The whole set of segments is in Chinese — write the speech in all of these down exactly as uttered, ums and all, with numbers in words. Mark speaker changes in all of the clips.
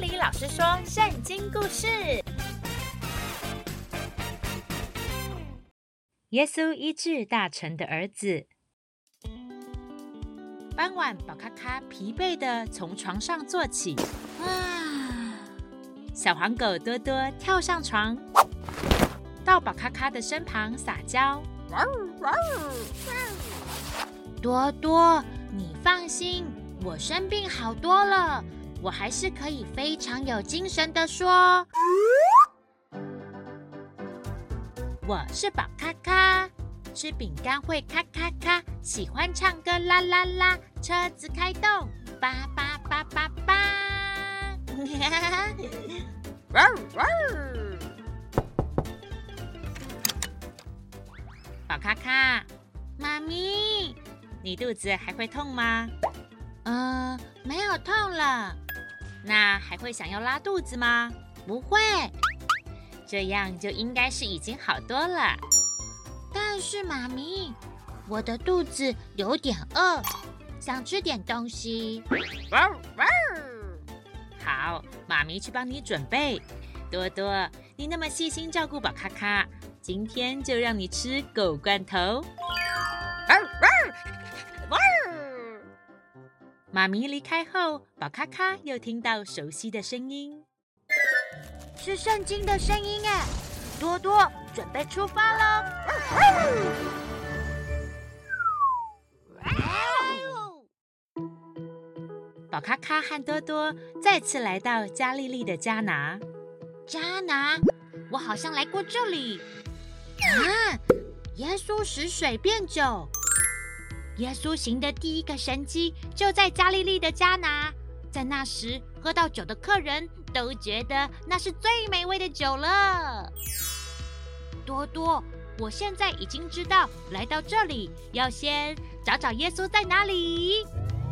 Speaker 1: 里老师说圣经故事。耶稣医治大臣的儿子。傍晚，宝咖咖疲惫地从床上坐起，啊！小黄狗多多跳上床，到宝咖咖的身旁撒娇。多多，你放心，我生病好多了，我还是可以非常有精神地说，我是宝咖咖，吃饼干会咔咔咔，喜欢唱歌啦啦啦，车子开动，叭叭叭叭叭。宝咖咖，妈咪，你肚子还会痛吗？嗯，没有痛了。那还会想要拉肚子吗？不会。这样就应该是已经好多了。但是妈咪，我的肚子有点饿，想吃点东西。好，妈咪去帮你准备。多多，你那么细心照顾宝咖咖，今天就让你吃狗罐头。妈咪离开后，宝咖咖又听到熟悉的声音，是圣经的声音哎！多多，准备出发喽！宝咖咖和多多再次来到加利利的迦拿。迦拿，我好像来过这里。啊！耶稣使水变酒。耶稣行的第一个神迹就在加利利的迦拿，在那时喝到酒的客人都觉得那是最美味的酒了。多多，我现在已经知道来到这里要先找找耶稣在哪里。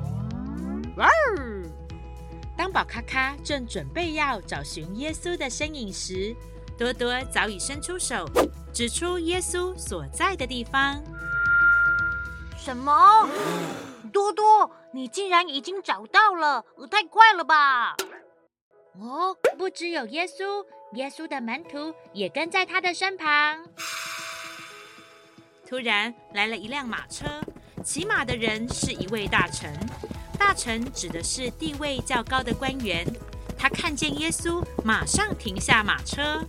Speaker 1: 当宝咖咖正准备要找寻耶稣的身影时，多多早已伸出手指出耶稣所在的地方。什么？多多，你竟然已经找到了，太快了吧！哦，不只有耶稣，耶稣的门徒也跟在他的身旁。突然来了一辆马车，骑马的人是一位大臣，大臣指的是地位较高的官员。他看见耶稣，马上停下马车。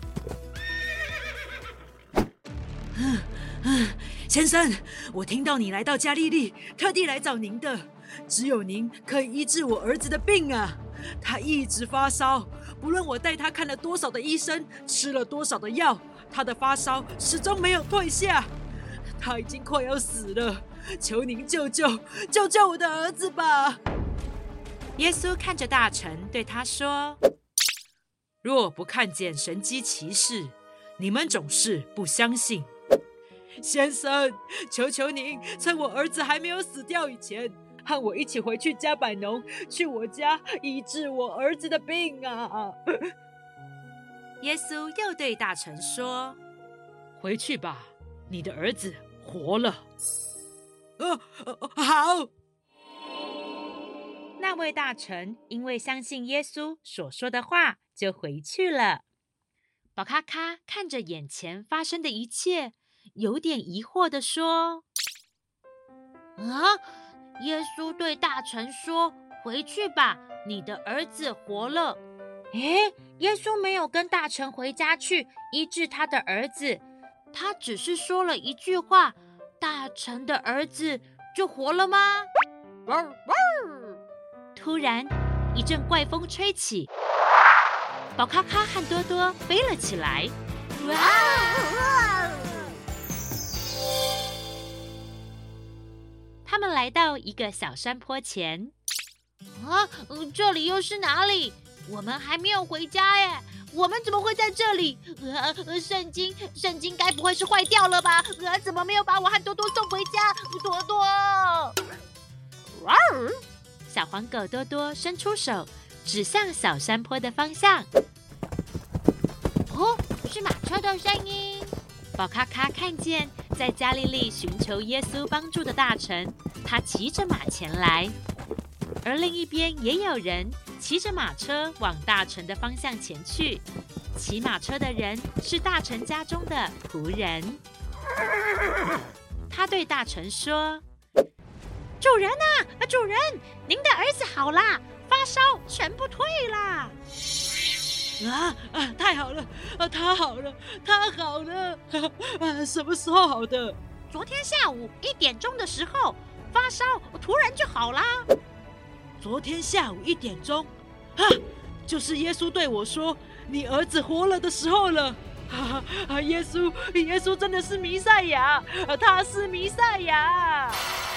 Speaker 2: 先生，我听到你来到加利利，特地来找您的。只有您可以医治我儿子的病啊！他一直发烧，不论我带他看了多少的医生，吃了多少的药，他的发烧始终没有退下。他已经快要死了，求您救救救救我的儿子吧！
Speaker 1: 耶稣看着大臣，对他说：
Speaker 2: 若不看见神迹奇事，你们总是不相信。先生，求求您，趁我儿子还没有死掉以前，和我一起回去加百农，去我家医治我儿子的病啊！
Speaker 1: 耶稣又对大臣说：
Speaker 2: 回去吧，你的儿子活了。呃呃、好。
Speaker 1: 那位大臣因为相信耶稣所说的话，就回去了。宝咖咖看着眼前发生的一切，有点疑惑地说：啊，耶稣对大臣说，回去吧，你的儿子活了。诶，耶稣没有跟大臣回家去医治他的儿子，他只是说了一句话，大臣的儿子就活了吗？突然一阵怪风吹起，宝咖咖和多多飞了起来。他们来到一个小山坡前。啊，这里又是哪里？我们还没有回家耶，我们怎么会在这里？呃，圣经，圣经该不会是坏掉了吧？呃，怎么没有把我和多多送回家？多多！小黄狗多多伸出手，指向小山坡的方向。哦，是马车的声音。宝咖咖看见在加利利寻求耶稣帮助的大臣，他骑着马前来，而另一边也有人骑着马车往大臣的方向前去。骑马车的人是大臣家中的仆人。他对大臣说：“主人啊，主人，您的儿子好啦，发烧全部退啦。”
Speaker 2: 啊啊！太好了，啊，他好了，他好了！啊，什么时候好的？
Speaker 1: 昨天下午一点钟的时候，发烧突然就好啦。
Speaker 2: 昨天下午一点钟，啊，就是耶稣对我说你儿子活了的时候了。啊啊！耶稣，耶稣真的是弥赛亚，啊，他是弥赛亚。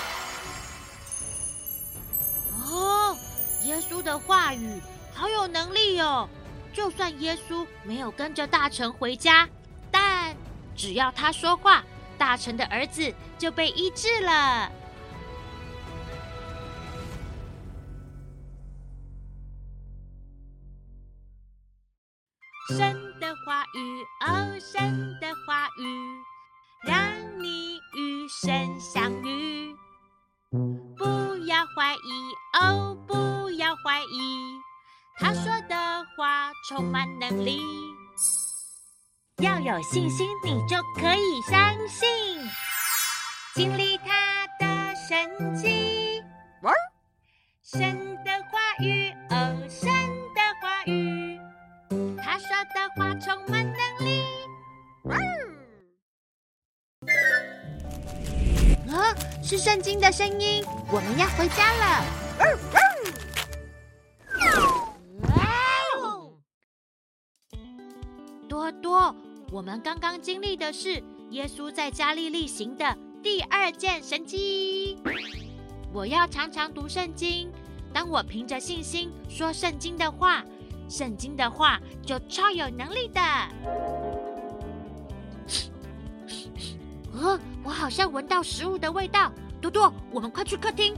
Speaker 1: 哦，耶稣的话语好有能力哦！就算耶稣没有跟着大臣回家，但只要他说话，大臣的儿子就被医治了。神的话语，哦，神的话语，让你与神相遇。不要怀疑，哦，不要怀疑，他说的话充满能力。要有信心，你就可以相信，经历他的神迹。神的话语，哦，神的话语，他说的话充满能力。啊，是圣经的声音，我们要回家了。多多，我们刚刚经历的是耶稣在加利利行的第二件神迹。我要常常读圣经，当我凭着信心说圣经的话，圣经的话就超有能力的。哦，我好像闻到食物的味道。多多，我们快去客厅。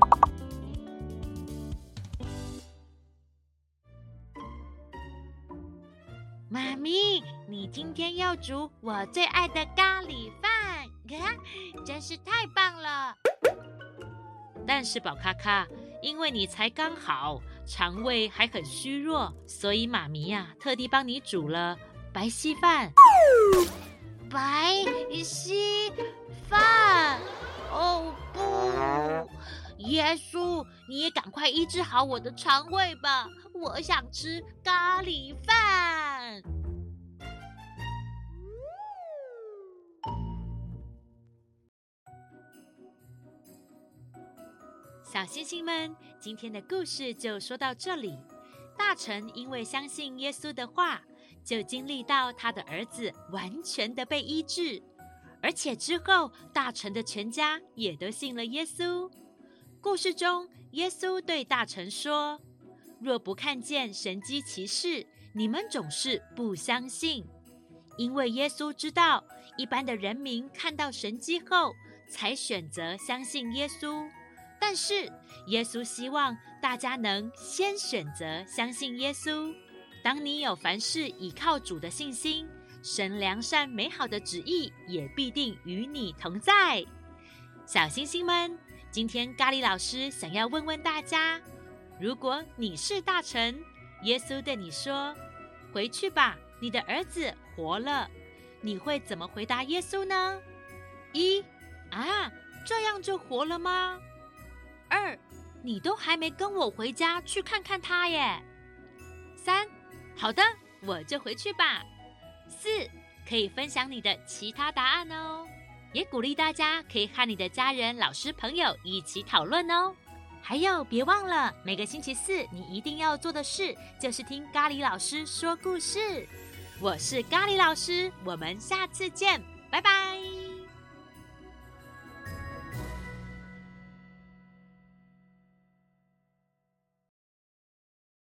Speaker 1: 妈咪，你今天要煮我最爱的咖喱饭，真是太棒了。但是宝咖咖，因为你才刚好，肠胃还很虚弱，所以妈咪呀、啊，特地帮你煮了白稀饭。白稀饭？哦不！耶稣，你也赶快医治好我的肠胃吧，我想吃咖喱饭。小星星们，今天的故事就说到这里。大臣因为相信耶稣的话，就经历到他的儿子完全的被医治，而且之后大臣的全家也都信了耶稣。故事中，耶稣对大臣说：“若不看见神迹奇事，你们总是不相信。”因为耶稣知道，一般的人民看到神迹后，才选择相信耶稣。但是，耶稣希望大家能先选择相信耶稣。当你有凡事倚靠主的信心，神良善美好的旨意也必定与你同在。小星星们，今天咖喱老师想要问问大家，如果你是大臣，耶稣对你说：“回去吧，你的儿子活了。”你会怎么回答耶稣呢？一啊，这样就活了吗？二，你都还没跟我回家去看看他耶。三，好的，我就回去吧。四，可以分享你的其他答案哦，也鼓励大家可以和你的家人、老师、朋友一起讨论哦。还有，别忘了每个星期四你一定要做的事就是听咖喱老师说故事。我是咖喱老师，我们下次见，拜拜。